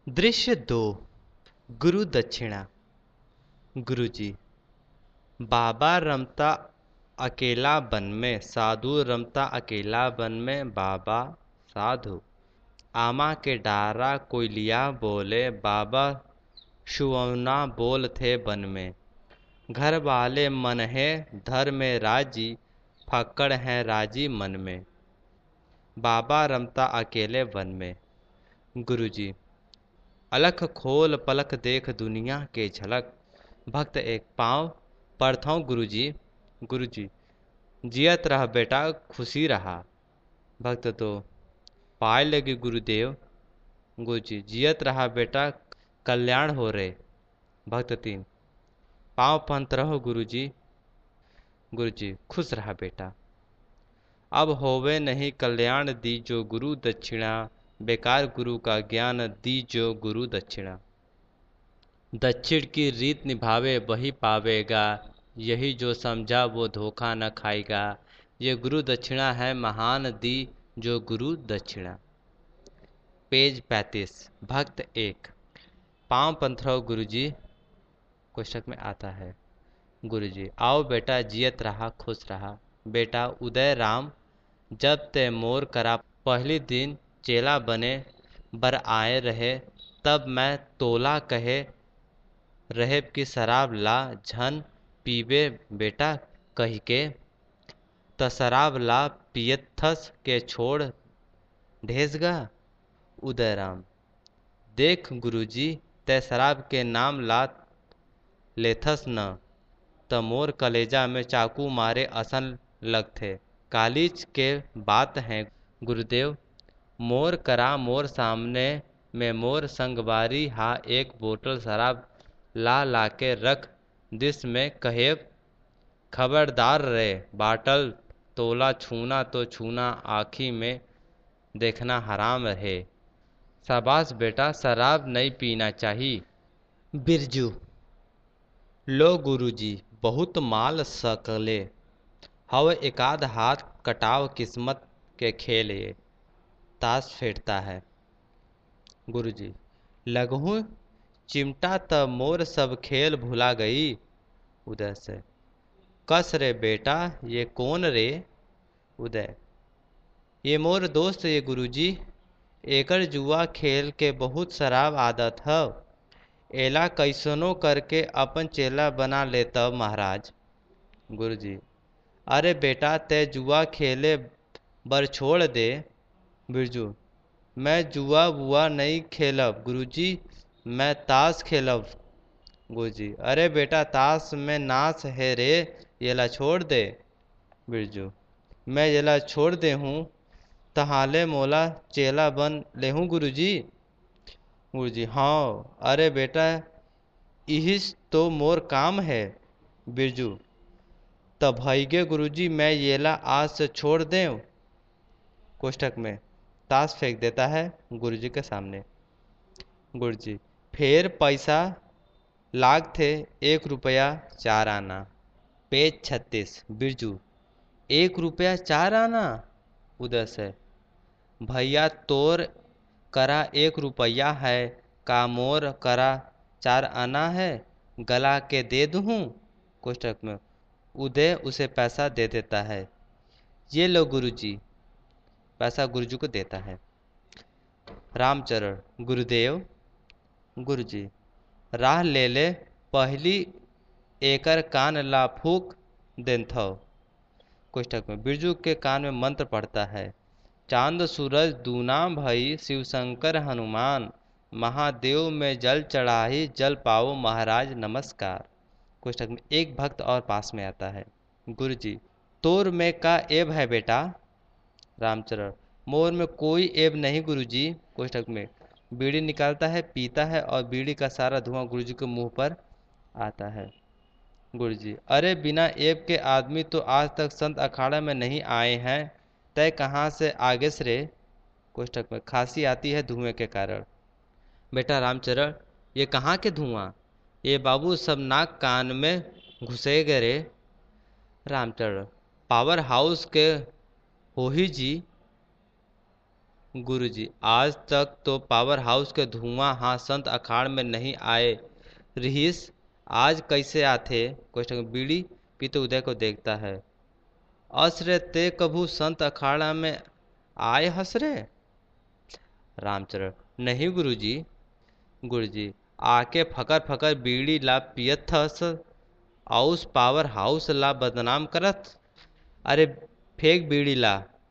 दृश्य 2। गुरु दक्षिणा। गुरुजी। बाबा रमता अकेला वन में, साधु रमता अकेला वन में। बाबा साधु आमा के डारा कोयलिया बोले, बाबा सुवना बोल थे वन में। घर वाले मन है धर में राजी, फक्कड़ हैं राजी मन में। बाबा रमता अकेले वन में। गुरुजी। अलख खोल पलक देख दुनिया के झलक, भक्त एक पाँव पड़थौं गुरुजी। गुरुजी। जियत रह बेटा खुशी रहा, भक्त तो पाए लगे गुरुदेव। गुरुजी। जियत रहा बेटा कल्याण हो रे, भक्त तीन पाँव पंत रहो गुरुजी। गुरुजी। खुश रहा बेटा अब होवे नहीं कल्याण, दीजो गुरु दक्षिणा। बेकार गुरु का ज्ञान दीजो गुरु दक्षिणा। दक्षिण की रीत निभावे वही पावेगा, यही जो समझा वो धोखा न खाएगा। ये गुरु दक्षिणा है महान दी जो गुरु दक्षिणा। पेज 35। भक्त एक। पाँव पंथराव गुरुजी। कोष्टक में आता है। गुरुजी। आओ बेटा जियत रहा खुश रहा, बेटा उदय राम जब ते मोर करा। पहली दिन चेला बने बर आए रहे, तब मैं तोला कहे रहे कि शराब ला झन पीबे बेटा कही के। त शराब ला पियथस के छोड़ ढेसगा। उदयराम। देख गुरुजी ते शराब के नाम ला लेथस न, त मोर कलेजा में चाकू मारे असन लगथे। कालीज के बात हैं गुरुदेव, मोर करा मोर सामने में मोर संगवारी हा एक बोतल शराब ला लाके रख दिस में कहेब, खबरदार रे बाटल तोला छूना तो छूना, आँखी में देखना हराम रहे। शाबाश बेटा शराब नहीं पीना चाहिए। बिरजू। लो गुरुजी बहुत माल सकले, हव एकाध हाथ कटाव किस्मत के खेल ये। ताश फेंटता है। गुरुजी। लगहूँ चिमटा त मोर सब खेल भुला गई। उदय से। कस रे बेटा ये कौन रे। उदय। ये मोर दोस्त ये गुरुजी, एकर जुआ खेल के बहुत शराब आदत है, एला कैसनो करके अपन चेला बना लेता महाराज। गुरुजी। अरे बेटा ते जुआ खेले बर छोड़ दे। बिरजू। मैं जुआ बुआ नहीं खेलब गुरुजी, मैं ताश खेलब। गुरुजी। अरे बेटा ताश में नाश है रे, येला छोड़ दे। बिरजू। मैं येला छोड़ दे हूँ तहाले मोला चेला बन लेहूँ गुरुजी। गुरुजी। हाँ अरे बेटा यही तो मोर काम है। बिरजू। तब भैगे गुरुजी मैं येला आज से छोड़ दें। कोष्टक में ताश फेंक देता है गुरुजी के सामने। गुरुजी। फिर पैसा लाग थे 1 रुपया 4 आना। पेज 36। बिरजू। 1 रुपया 4 आना। उदय से। भैया तोर करा 1 रुपया है, का मोर करा 4 आना है, गला के दे दूँ। कोष्टक में उदय उसे पैसा दे देता है। ये लो गुरुजी। पैसा गुरुजी को देता है। रामचरण। गुरुदेव। गुरुजी। राह ले ले पहली एकर कान ला फूक देंथौ। कोष्टक में बिरजू के कान में मंत्र पढ़ता है। चांद सूरज दूना भई शिव शंकर हनुमान, महादेव में जल चढ़ाई जल पाओ महाराज नमस्कार। कोष्टक में एक भक्त और पास में आता है। गुरुजी। तोर में का एब है बेटा। रामचरण। मोर में कोई एब नहीं गुरुजी। कोष्टक में बीड़ी निकालता है, पीता है और बीड़ी का सारा धुआं गुरुजी के मुंह पर आता है। गुरुजी। अरे बिना एब के आदमी तो आज तक संत अखाड़ा में नहीं आए हैं, तय कहाँ से आगे से रे। कोष्टक में खांसी आती है धुएं के कारण। बेटा रामचरण ये कहाँ के धुआं, ये बाबू सब नाक कान में घुसेगे रे। रामचरण। पावर हाउस के हो ही जी। गुरुजी, आज तक तो पावर हाउस के धुआं हाँ संत अखाड़ में नहीं आए रहीस, आज कैसे आथे? क्वेश्चन, बीड़ी पीते उदय को देखता है। असरे ते कभू संत अखाड़ा में आए हसरे? रामचरण, नहीं गुरुजी। गुरुजी, आके फकर फकर बीड़ी ला पियत थस, औस पावर हाउस ला बदनाम करत। अरे फेंक बीड़ी ला।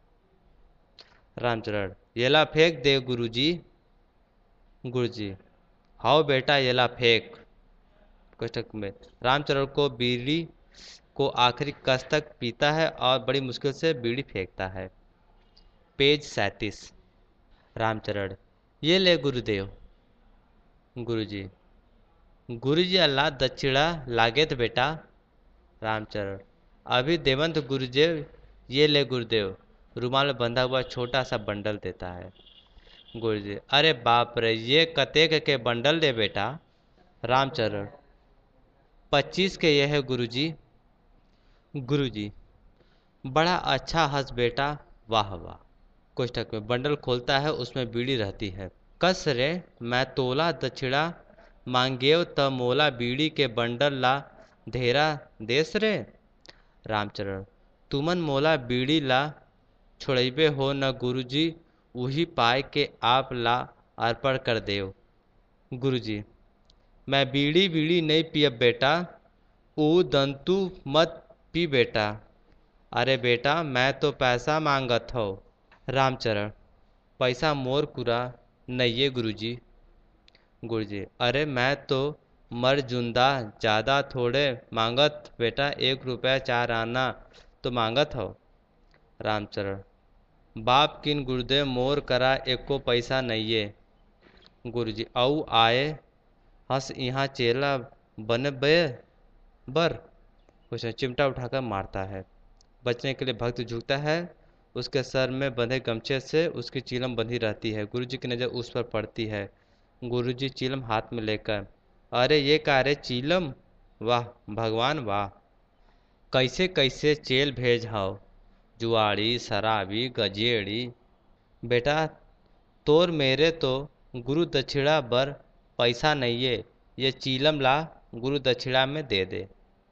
रामचरण, येला फेंक दे गुरुजी। गुरुजी, हाओ बेटा येला फेंक। कोष्टक में रामचरण को बीड़ी को आखिरी कस तक पीता है और बड़ी मुश्किल से बीड़ी फेंकता है। पेज 37। रामचरण, ये ले गुरुदेव। गुरुजी, गुरुजी अल्लाह दक्षिणा लागेत बेटा। रामचरण, अभी देवंत गुरुदेव। ये ले गुरुदेव। रुमाल में बंधा हुआ छोटा सा बंडल देता है। गुरुजी, अरे बाप रे, ये कतेक के बंडल दे बेटा? रामचरण, 25 के ये है गुरुजी। गुरुजी, बड़ा अच्छा हंस बेटा, वाह वाह। कोष्ठक में बंडल खोलता है, उसमें बीड़ी रहती है। कस रे, मैं तोला दक्षिणा मांगेव त मोला बीड़ी के बंडल ला धेरा देस रे। रामचरण, तुमन मोला बीड़ी ला छोड़बे हो न गुरुजी, उही पाए के आप ला अर्पण कर देव। गुरुजी, मैं बीड़ी बीड़ी नहीं पियब बेटा, ऊ दंतु मत पी बेटा। अरे बेटा, मैं तो पैसा मांगत हो। रामचरण, पैसा मोर कुरा नहीं गुरुजी। गुरुजी, अरे मैं तो मरजुंदा, ज़्यादा थोड़े मांगत बेटा, 1 रुपया 4 आना तो मांगत हो। रामचरण, बाप किन गुरुदेव, मोर करा एको पैसा नहीं है। गुरुजी, औ आए हंस यहाँ चेला बन बे बर। उसे चिमटा उठाकर मारता है। बचने के लिए भक्त झुकता है, उसके सर में बंधे गमछे से उसकी चीलम बंधी रहती है। गुरुजी की नज़र उस पर पड़ती है। गुरुजी चीलम हाथ में लेकर, अरे ये का रे चीलम? वाह भगवान वाह, कैसे कैसे चेल भेज हाओ, जुआड़ी शराबी गजेड़ी। बेटा, तोर मेरे तो गुरु दक्षिणा बर पैसा नहीं है, ये चीलम ला गुरु दक्षिणा में दे दे।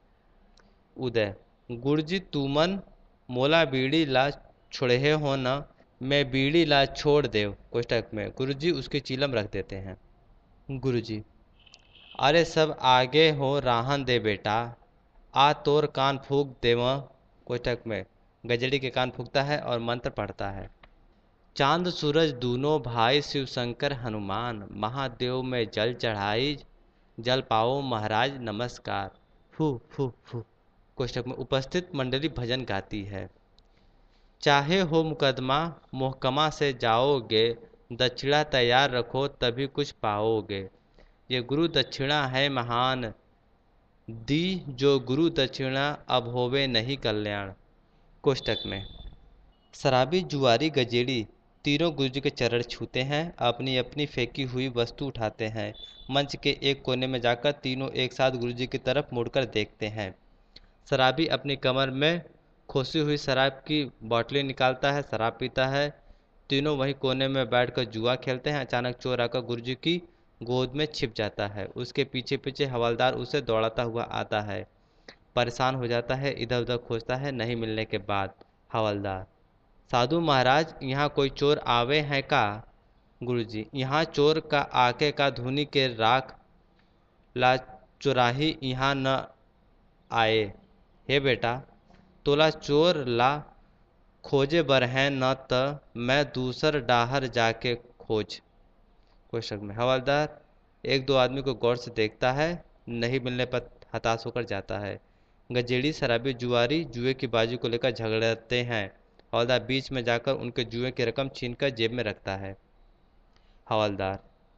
उदय, गुरुजी तुमन मोला बीड़ी ला छोड़े हो न, मैं बीड़ी ला छोड़ देव। कोष्टक में गुरुजी उसकी चीलम रख देते हैं। गुरुजी, अरे सब आगे हो राहन दे बेटा, आ तोर कान फूक देव। कोष्टक में गजड़ी के कान फूकता है और मंत्र पढ़ता है। चांद सूरज दूनों भाई, शिव शंकर हनुमान, महादेव में जल चढ़ाई, जल पाओ महाराज नमस्कार। फू फू फू। कोष्टक में उपस्थित मंडली भजन गाती है। चाहे हो मुकदमा मोहकमा से जाओगे, दक्षिणा तैयार रखो तभी कुछ पाओगे। ये गुरु दक्षिणा है महान, दी जो गुरु दक्षिणा अब होवे नहीं कल्याण। कोष्टक में शराबी जुआरी गजेड़ी तीनों गुरुजी के चरण छूते हैं, अपनी अपनी फेंकी हुई वस्तु उठाते हैं। मंच के एक कोने में जाकर तीनों एक साथ गुरुजी की तरफ मुड़कर देखते हैं। शराबी अपनी कमर में खोसी हुई शराब की बोतलें निकालता है, शराब पीता है। तीनों वहीं कोने में बैठकर जुआ खेलते हैं। अचानक चोर आकर गुरुजी की गोद में छिप जाता है। उसके पीछे पीछे हवलदार उसे दौड़ाता हुआ आता है। परेशान हो जाता है, इधर उधर खोजता है, नहीं मिलने के बाद हवलदार, साधु महाराज यहाँ कोई चोर आवे हैं का? गुरुजी, यहाँ चोर का आके का धुनी के राख ला, चुराही यहाँ न आए। हे बेटा, तोला चोर ला खोजे बर है न त मैं दूसर डाहर जाके खोज। क्वेश्चन में हवलदार एक दो आदमी को गौर से देखता है, नहीं मिलने पर हताश होकर जाता है। गजेड़ी शराबी जुआरी जुए की बाजी को लेकर झगड़ते हैं। हवलदार बीच में जाकर उनके जुए की रकम छीनकर जेब में रखता है। हवलदार,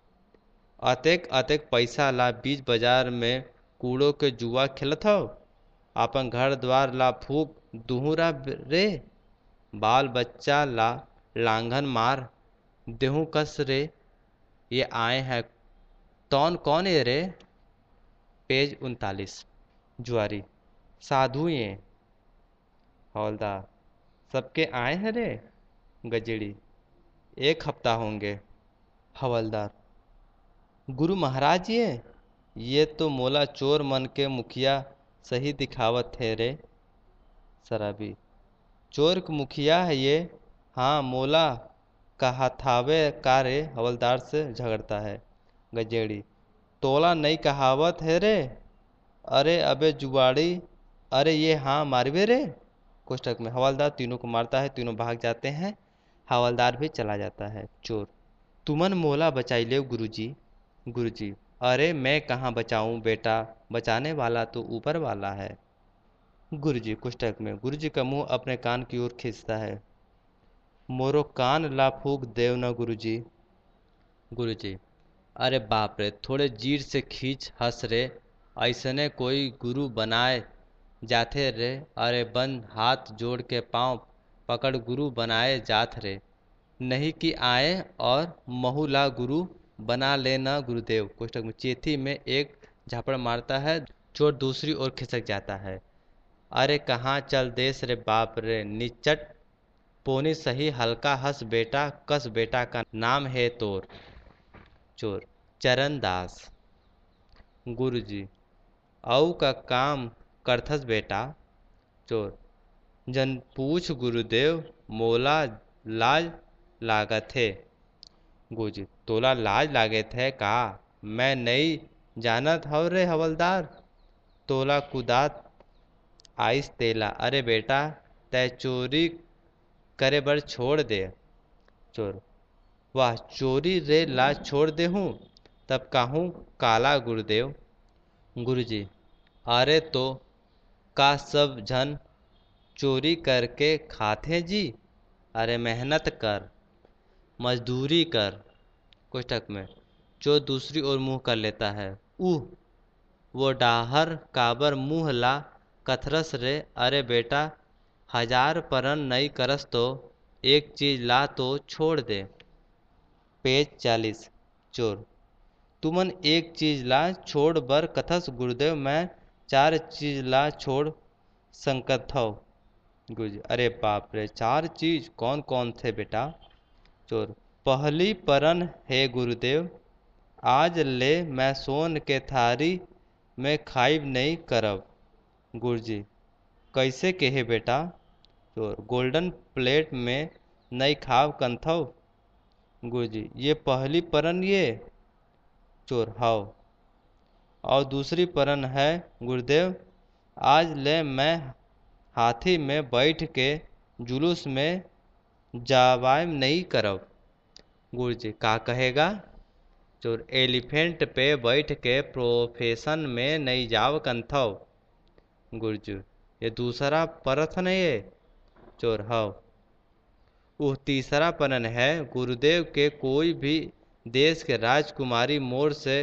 अतेक अतेक पैसा ला बीच बाजार में कूड़ो के जुआ खेलत हो, अपन घर द्वार ला फूक दुहरा रे, बाल बच्चा ला लांघन मार देहूं कस रे। ये आए हैं तौन कौन है रे? पेज 39। जुआरी, साधु ये। हवलदार, सबके आए हैं रे? गजेड़ी, 1 हफ्ता होंगे। हवलदार, गुरु महाराज ये तो मोला चोर मन के मुखिया सही दिखावत है रे। शराबी, चोर के मुखिया है ये? हाँ मोला कहा थावे का रे? हवलदार से झगड़ता है। गजेड़ी, तोला नहीं कहावत है रे? अरे अबे जुगाड़ी, अरे ये हाँ मारवे रे। कोष्टक में हवलदार तीनों को मारता है, तीनों भाग जाते हैं। हवलदार भी चला जाता है। चोर, तुमन मोला बचाई ले गुरुजी। गुरुजी, अरे मैं कहाँ बचाऊं बेटा, बचाने वाला तो ऊपर वाला है। गुरुजी कोष्टक में गुरुजी का मुंह अपने कान की ओर खींचता है। मोरो कान ला फूक देव न गुरुजी। गुरुजी, अरे बाप रे, थोड़े जीर से खींच हंस रे। ऐसने कोई गुरु बनाए जाथे रे? अरे बंद हाथ जोड़ के पांव पकड़ गुरु बनाए जात रे। नहीं कि आए और महुला गुरु बना लेना गुरुदेव। कोष्टक में चेथी में एक झापड़ मारता है, चोर दूसरी ओर खिसक जाता है। अरे कहाँ चल देश रे बाप रे, निचट पोनी सही हल्का हंस बेटा, कस बेटा का नाम है तोर। चोर, चरणदास। गुरुजी, औ का काम करथस बेटा। चोर, जन पूछ गुरुदेव, मोला लाज लागत है। गुरुजी, तोला लाज लागत है का? मैं नहीं जानत हव रे हवलदार, तोला कुदात आइस तेला। अरे बेटा, तय चोरी करे बर छोड़ दे। चोर, वाह चोरी रे लाज छोड़ दे हूँ, तब काहूँ काला गुरुदेव। गुरुजी, अरे तो का सब झन चोरी करके खाते जी? अरे मेहनत कर, मजदूरी कर। कोष्टक में चोर दूसरी ओर मुंह कर लेता है। वो डाहर काबर मुंह ला कथरस रे? अरे बेटा, 1000 परन नहीं करस तो एक चीज ला तो छोड़ दे। पेज 40। चोर, तुमन एक चीज ला छोड़ बर कथस गुरुदेव, मैं 4 चीज ला छोड़ संकत हव। गुरुजी, अरे बाप रे, 4 चीज कौन कौन थे बेटा? चोर, पहली परन है गुरुदेव, आज ले मैं सोन के थारी में खाइब नहीं करब। गुरुजी, कैसे कहे बेटा? चोर, गोल्डन प्लेट में नहीं खाव कंथव। गुरुजी, ये पहली परन ये? चोर, हाव। और दूसरी परन है गुरुदेव, आज ले मैं हाथी में बैठ के जुलूस में जावायम नहीं करब। गुरुजी, का कहेगा? चोर, एलिफेंट पे बैठ के प्रोफेशन में नहीं जाव कंथव। गुरुजी, ये दूसरा परन है ये? चोर, हाव। वह तीसरा परन है गुरुदेव के कोई भी देश के राजकुमारी मोर से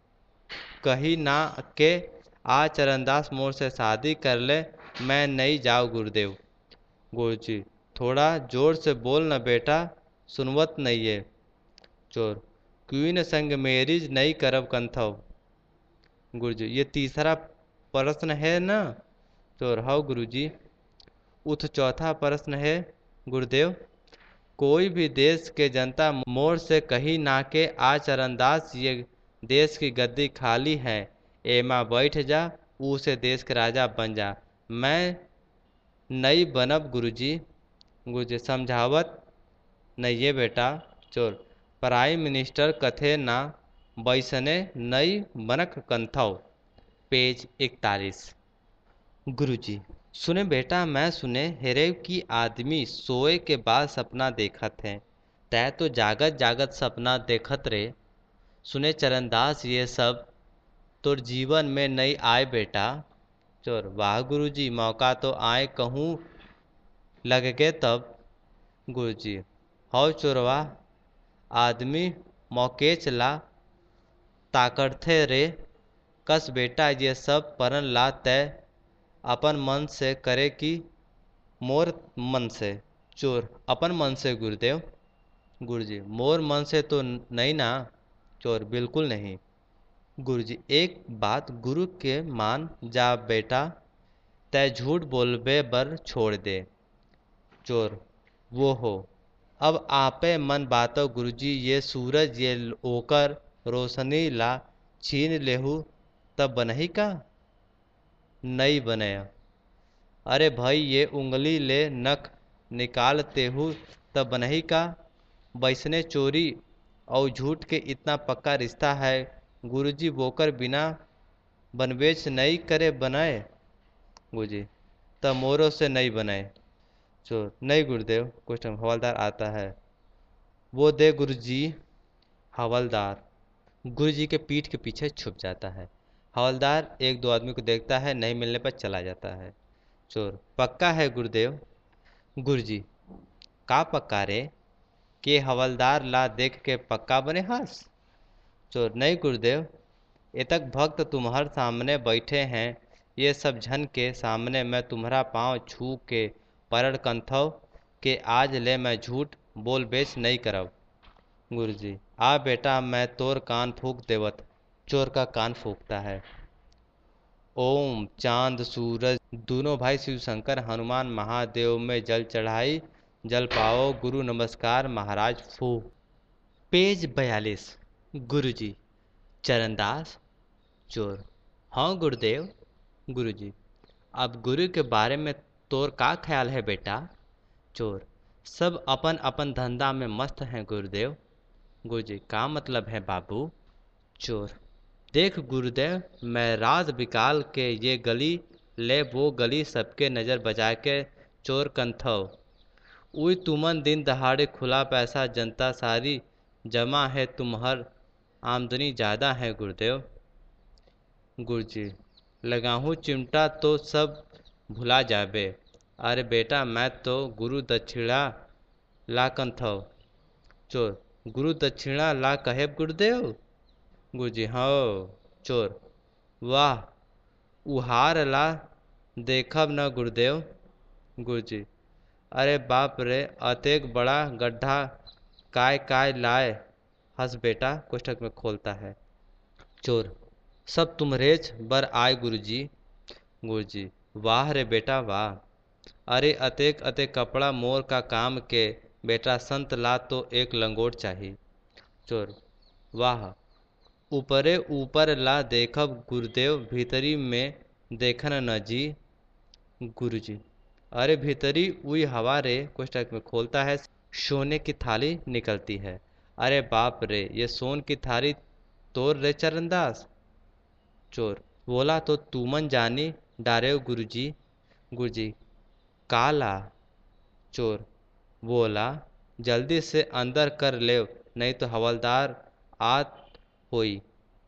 कही ना के आ चरणदास मोर से शादी कर ले, मैं नहीं जाऊँ गुरुदेव। गुरुजी, थोड़ा जोर से बोल न बेटा, सुनवत नहीं है। चोर, क्वीन संग मैरिज नहीं करब कंथव। गुरुजी, ये तीसरा प्रश्न है ना? चोर, हाँ गुरुजी। उठ चौथा प्रश्न है गुरुदेव, कोई भी देश के जनता मोर से कही ना के आ चरणदास ये देश की गद्दी खाली है, एमा बैठ जा, उसे देश के राजा बन जा। मैं नहीं बनब गुरुजी। गुरुजी, समझावत नहीं है बेटा। चोर, प्राइम मिनिस्टर कथे ना बैसने नहीं बनक कंथव। पेज 41। गुरुजी, सुने बेटा, मैं सुने हेरे कि आदमी सोए के बाद सपना देखत है, तै तो जागत जागत सपना देखत रे। सुने चरणदास, ये सब तोर जीवन में नहीं आए बेटा। चोर, वाह गुरुजी, मौका तो आए कहूँ लग गए तब। गुरुजी, हौ चोरवा, आदमी मौकेच ला ताकड़थे रे। कस बेटा, ये सब परन ला तय अपन मन से करे कि मोर मन से? चोर, अपन मन से गुरुदेव। गुरुजी, मोर मन से तो नहीं ना? चोर, बिल्कुल नहीं। गुरुजी, एक बात गुरु के मान जा बेटा, तय झूठ बोलबे बर छोड़ दे। चोर, वो हो? अब आपे मन बातो गुरुजी, ये सूरज ये ओकर रोशनी ला छीन लेहू तब बनही का? नहीं बने। अरे भाई ये उंगली ले नख निकालते हूँ तब बनही का? बैसने चोरी और झूठ के इतना पक्का रिश्ता है गुरुजी, बोकर बिना बनवेज नहीं करे बनाए। गुरुजी तब मोरों से नहीं बनाए। चोर नहीं गुरुदेव। क्वेश्चन हवलदार आता है। वो दे गुरुजी। हवलदार गुरुजी के पीठ के पीछे छुप जाता है। हवलदार एक दो आदमी को देखता है, नहीं मिलने पर चला जाता है। चोर पक्का है गुरुदेव। गुरुजी का पक्का रे? के हवलदार ला देख के पक्का बने हंस। चोर नहीं गुरुदेव, ये तक भक्त तुम्हार सामने बैठे हैं, ये सब झन के सामने मैं तुम्हारा पाँव छू के परण कंथव के आज ले मैं झूठ बोल बेच नहीं करब। गुरुजी आ बेटा मैं तोर कान फूक देवत। चोर का कान फूकता है। ओम चांद सूरज दोनों भाई शिव शंकर हनुमान महादेव में जल चढ़ाई, जल पाओ गुरु नमस्कार महाराज फू। पेज 42। गुरुजी चरणदास। चोर हाँ गुरुदेव। गुरुजी अब गुरु के बारे में तोर का ख्याल है बेटा? चोर सब अपन अपन धंधा में मस्त हैं गुरुदेव। गुरुजी का मतलब है बाबू? चोर देख गुरुदेव, मैं रात बिकाल के ये गली ले वो गली सबके नज़र बजा के चोर कंथव। उई तुमन दिन दहाड़े खुला पैसा जनता सारी जमा है, तुम्हार आमदनी ज़्यादा है गुरुदेव। गुरुजी लगाहूँ चिमटा तो सब भुला जाबे। अरे बेटा मैं तो गुरु दक्षिणा ला कंथव। चोर गुरु दक्षिणा ला कहे गुरुदेव। गुरुजी हाँ। चोर वाह उहार ला देखब न गुरुदेव। गुरुजी अरे बाप रे, अतेक बड़ा गड्ढा काय काय लाए हंस बेटा। कोष्ठक में खोलता है। चोर सब तुम्हारेज बर आए गुरुजी। गुरुजी वाह रे बेटा वाह। अरे अतेक अतेक कपड़ा मोर का काम के बेटा, संत ला तो एक लंगोट चाहिए। चोर वाह ऊपरे ऊपर ला देखब गुरुदेव, भीतरी में देखन न जी। गुरुजी अरे भीतरी उई हवा रे। कोष्ठक में खोलता है। सोने की थाली निकलती है। अरे बाप रे, ये सोन की थाली तोर रे चरणदास। चोर बोला तो तुमन जानी डारे गुरुजी। गुरुजी काला। चोर बोला जल्दी से अंदर कर ले, नहीं तो हवलदार आत होई।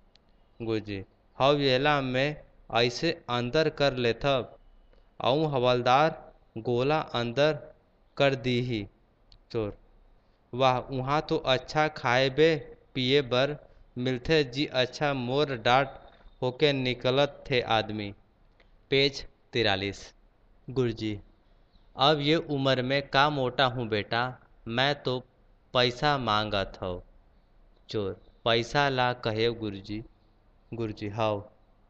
गुरुजी हवेला में ऐसे अंदर कर लेथब अऊ हवलदार गोला अंदर कर दीही। चोर वाह वहाँ तो अच्छा खाएबे पिए बर मिलथे जी, अच्छा मोर डांट होके निकलत थे आदमी। पेज 43। गुरुजी अब ये उम्र में का मोटा हूँ बेटा, मैं तो पैसा मांगत हूँ। चोर पैसा ला कहे गुरुजी। गुरुजी हाउ।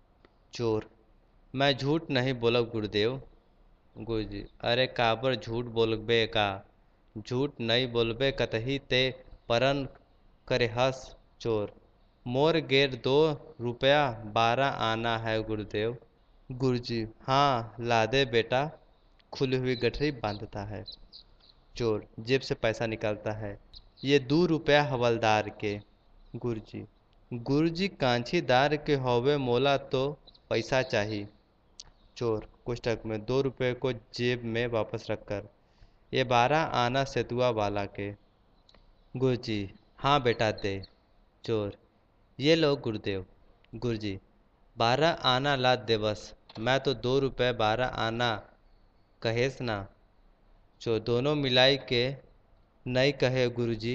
चोर मैं झूठ नहीं बोलब गुरुदेव। गुरुजी अरे काबर झूठ बोलबे का? झूठ नहीं बोलबे कतही ते परन करे हंस। चोर मोर गेर 2 रुपया 12 आना है गुरुदेव। गुरुजी हाँ ला दे बेटा। खुली हुई गठरी बांधता है। चोर जेब से पैसा निकालता है। ये 2 रुपया हवलदार के। गुरुजी गुरुजी कांचीदार के होवे, मोला तो पैसा चाहिए। चोर कोष्ठक में 2 रुपये को जेब में वापस रखकर, ये 12 आना सेतुआ वाला के। गुरुजी हाँ बेटा दे। चोर ये लो गुरुदेव। गुरुजी 12 आना ला दे बस, मैं तो 2 रुपये 12 आना कहेस ना। चोर दोनों मिलाई के नहीं कहे गुरुजी।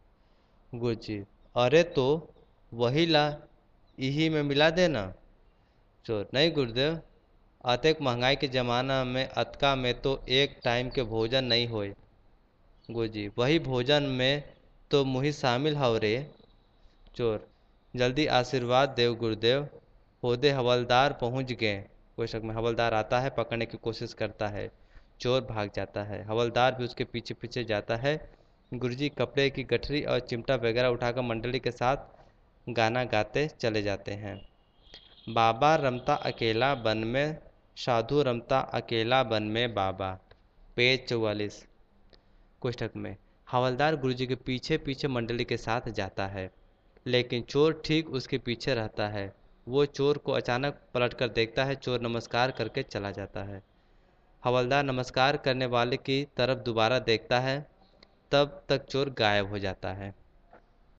गुरुजी अरे तो वही ला यही में मिला देना। चोर नहीं गुरुदेव, अतेक महंगाई के ज़माना में अतका में तो एक टाइम के भोजन नहीं होए। गुरुजी वही भोजन में तो मुही शामिल हव रे। चोर जल्दी आशीर्वाद देव गुरुदेव, होदे हवलदार पहुंच गए। कोष्ठक में हवलदार आता है, पकड़ने की कोशिश करता है। चोर भाग जाता है। हवलदार भी उसके पीछे पीछे जाता है। गुरुजी कपड़े की गठरी और चिमटा वगैरह उठाकर मंडली के साथ गाना गाते चले जाते हैं। बाबा रमता अकेला वन में, साधु रमता अकेला वन में बाबा। पेज 44 कोष्ठक में। हवलदार गुरुजी के पीछे पीछे मंडली के साथ जाता है, लेकिन चोर ठीक उसके पीछे रहता है। वो चोर को अचानक पलटकर देखता है। चोर नमस्कार करके चला जाता है। हवलदार नमस्कार करने वाले की तरफ दोबारा देखता है, तब तक चोर गायब हो जाता है।